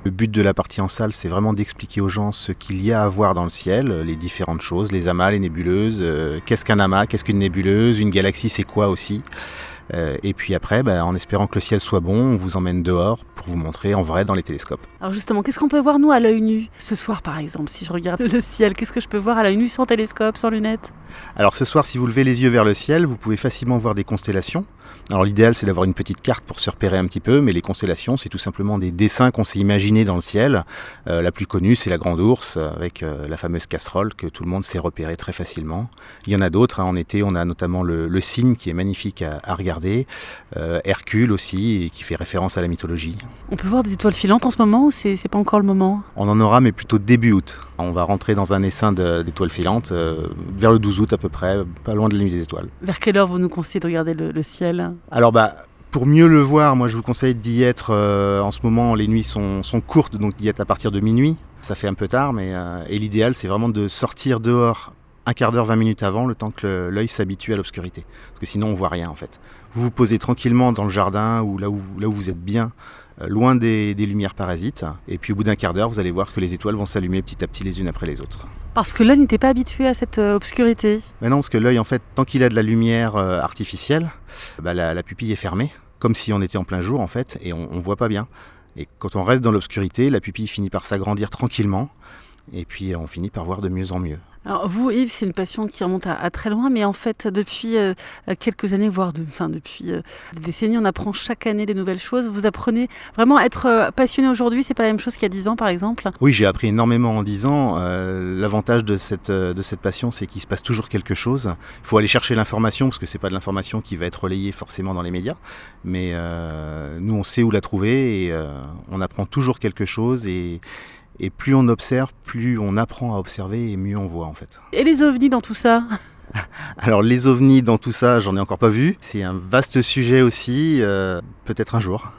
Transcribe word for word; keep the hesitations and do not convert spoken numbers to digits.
Le but de la partie en salle, c'est vraiment d'expliquer aux gens ce qu'il y a à voir dans le ciel, les différentes choses, les amas, les nébuleuses, euh, qu'est-ce qu'un amas, qu'est-ce qu'une nébuleuse, une galaxie c'est quoi aussi. Euh, et puis après, bah, en espérant que le ciel soit bon, on vous emmène dehors pour vous montrer en vrai dans les télescopes. Alors justement, qu'est-ce qu'on peut voir nous à l'œil nu ce soir par exemple? Si je regarde le ciel, qu'est-ce que je peux voir à l'œil nu sans télescope, sans lunettes? Alors ce soir, si vous levez les yeux vers le ciel, vous pouvez facilement voir des constellations. Alors l'idéal, c'est d'avoir une petite carte pour se repérer un petit peu, mais les constellations, c'est tout simplement des dessins qu'on s'est imaginés dans le ciel. Euh, la plus connue, c'est la Grande Ourse, avec euh, la fameuse casserole que tout le monde sait repérer très facilement. Il y en a d'autres, hein. En été, on a notamment le, le cygne qui est magnifique à, à regarder, euh, Hercule aussi, et qui fait référence à la mythologie. On peut voir des étoiles filantes en ce moment ou c'est, c'est pas encore le moment? On en aura, mais plutôt début août. On va rentrer dans un essaim de, d'étoiles filantes euh, vers le douze août à peu près, pas loin de la nuit des étoiles. Vers quelle heure vous nous conseillez de regarder le, le ciel? Alors bah, pour mieux le voir, moi je vous conseille d'y être, euh, en ce moment les nuits sont, sont courtes, donc d'y être à partir de minuit. Ça fait un peu tard, mais euh, et l'idéal c'est vraiment de sortir dehors un quart d'heure, vingt minutes avant, le temps que le, l'œil s'habitue à l'obscurité. Parce que sinon on voit rien en fait. Vous vous posez tranquillement dans le jardin ou là où, là où vous êtes bien, euh, loin des, des lumières parasites. Et puis au bout d'un quart d'heure, vous allez voir que les étoiles vont s'allumer petit à petit les unes après les autres. Parce que l'œil n'était pas habitué à cette euh, obscurité. Mais non, parce que l'œil en fait, tant qu'il a de la lumière euh, artificielle, bah, la, la pupille est fermée. Comme si on était en plein jour en fait, et on ne voit pas bien. Et quand on reste dans l'obscurité, la pupille finit par s'agrandir tranquillement, et puis on finit par voir de mieux en mieux. Alors vous, Yves, c'est une passion qui remonte à, à très loin, mais en fait, depuis euh, quelques années, voire de, enfin, depuis euh, des décennies, on apprend chaque année des nouvelles choses. Vous apprenez vraiment à être euh, passionné aujourd'hui, c'est pas la même chose qu'il y a dix ans, par exemple? Oui, j'ai appris énormément en dix ans. Euh, l'avantage de cette, de cette passion, c'est qu'il se passe toujours quelque chose. Il faut aller chercher l'information, parce que c'est pas de l'information qui va être relayée forcément dans les médias. Mais euh, nous, on sait où la trouver, et euh, on apprend toujours quelque chose. Et, Et plus on observe, plus on apprend à observer et mieux on voit en fait. Et les ovnis dans tout ça? Alors les ovnis dans tout ça, j'en ai encore pas vu. C'est un vaste sujet aussi, euh, peut-être un jour.